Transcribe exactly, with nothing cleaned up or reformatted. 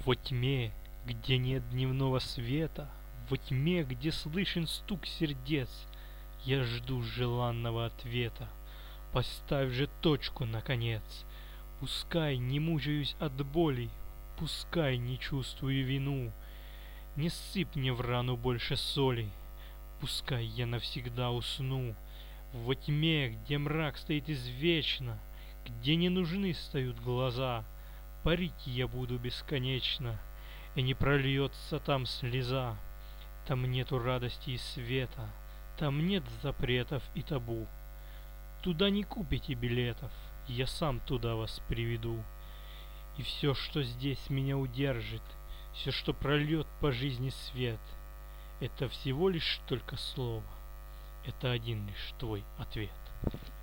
Во тьме, где нет дневного света, во тьме, где слышен стук сердец, я жду желанного ответа. Поставь же точку, наконец. Пускай не мучаюсь от боли, пускай не чувствую вину, не сыпь мне в рану больше соли, пускай я навсегда усну. Во тьме, где мрак стоит извечно, где не нужны стают глаза, парить я буду бесконечно, и не прольется там слеза. Там нету радости и света, там нет запретов и табу. Туда не купите билетов, я сам туда вас приведу. И все, что здесь меня удержит, все, что прольет по жизни свет, это всего лишь только слово, это один лишь твой ответ.